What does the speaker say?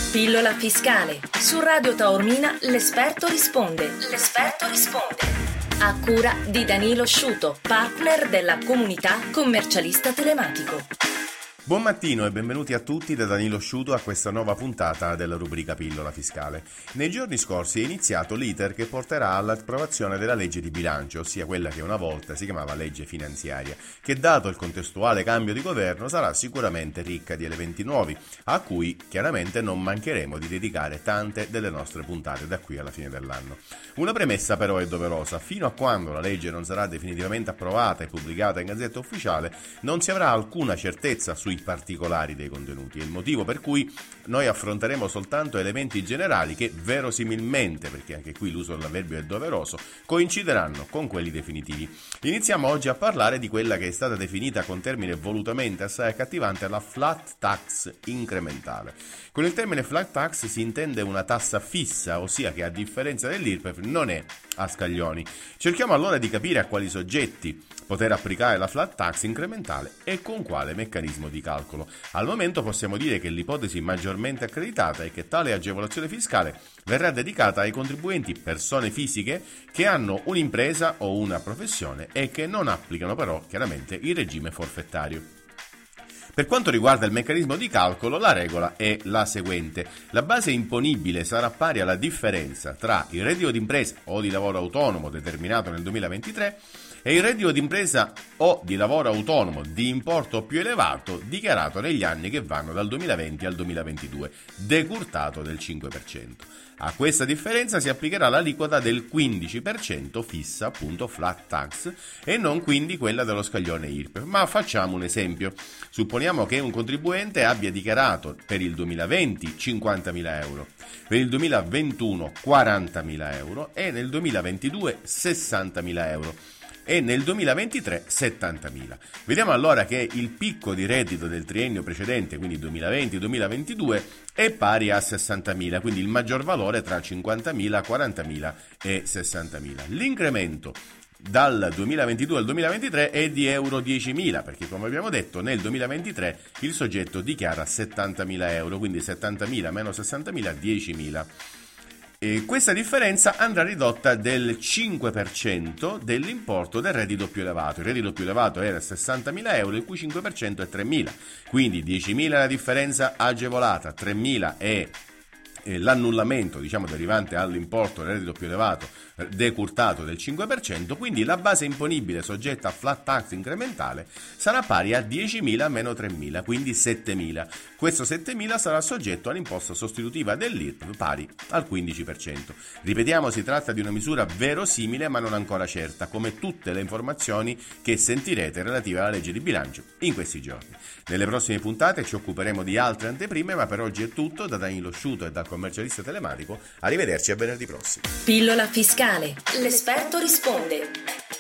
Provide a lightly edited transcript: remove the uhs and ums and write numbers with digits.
Pillola fiscale. Su Radio Taormina l'esperto risponde. L'esperto risponde. A cura di Danilo Sciuto, partner della comunità commercialista telematico. Buon mattino e benvenuti a tutti da Danilo Sciuto a questa nuova puntata della rubrica Pillola Fiscale. Nei giorni scorsi è iniziato l'iter che porterà all'approvazione della legge di bilancio, ossia quella che una volta si chiamava legge finanziaria, che dato il contestuale cambio di governo sarà sicuramente ricca di elementi nuovi, a cui chiaramente non mancheremo di dedicare tante delle nostre puntate da qui alla fine dell'anno. Una premessa però è doverosa: fino a quando la legge non sarà definitivamente approvata e pubblicata in Gazzetta Ufficiale non si avrà alcuna certezza sui particolari dei contenuti. È il motivo per cui noi affronteremo soltanto elementi generali che verosimilmente, perché anche qui l'uso dell'avverbio è doveroso, coincideranno con quelli definitivi. Iniziamo oggi a parlare di quella che è stata definita con termine volutamente assai accattivante la flat tax incrementale. Con il termine flat tax si intende una tassa fissa, ossia che a differenza dell'IRPEF non è a scaglioni. Cerchiamo allora di capire a quali soggetti poter applicare la flat tax incrementale e con quale meccanismo di calcolo. Al momento possiamo dire che l'ipotesi maggiormente accreditata è che tale agevolazione fiscale verrà dedicata ai contribuenti persone fisiche che hanno un'impresa o una professione e che non applicano però chiaramente il regime forfettario. Per quanto riguarda il meccanismo di calcolo, la regola è la seguente: la base imponibile sarà pari alla differenza tra il reddito d'impresa o di lavoro autonomo determinato nel 2023 e il reddito d'impresa o di lavoro autonomo di importo più elevato dichiarato negli anni che vanno dal 2020 al 2022, decurtato del 5%. A questa differenza si applicherà l'aliquota del 15% fissa, appunto flat tax, e non quindi quella dello scaglione IRPEF. Ma facciamo un esempio. Supponiamo che un contribuente abbia dichiarato per il 2020 50.000 euro, per il 2021 40.000 euro e nel 2022 60.000 euro. E nel 2023 70.000. Vediamo allora che il picco di reddito del triennio precedente, quindi 2020-2022, è pari a 60.000, quindi il maggior valore tra 50.000, 40.000 e 60.000. L'incremento dal 2022 al 2023 è di euro 10.000, perché come abbiamo detto nel 2023 il soggetto dichiara 70.000 euro, quindi 70.000 meno 60.000, 10.000. E questa differenza andrà ridotta del 5% dell'importo del reddito più elevato. Il reddito più elevato era 60.000 euro, il cui 5% è 3.000. Quindi 10.000 è la differenza agevolata, 3.000 è l'annullamento, derivante all'importo del reddito più elevato decurtato del 5%, quindi la base imponibile soggetta a flat tax incrementale sarà pari a 10.000 meno 3.000, quindi 7.000. Questo 7.000 sarà soggetto all'imposta sostitutiva dell'IRPEF pari al 15%. Ripetiamo, si tratta di una misura verosimile ma non ancora certa, come tutte le informazioni che sentirete relative alla legge di bilancio in questi giorni. Nelle prossime puntate ci occuperemo di altre anteprime, ma per oggi è tutto. Da Danilo Sciuto e dal commercialista telematico, arrivederci a venerdì prossimo. Pillola fiscale. L'esperto risponde.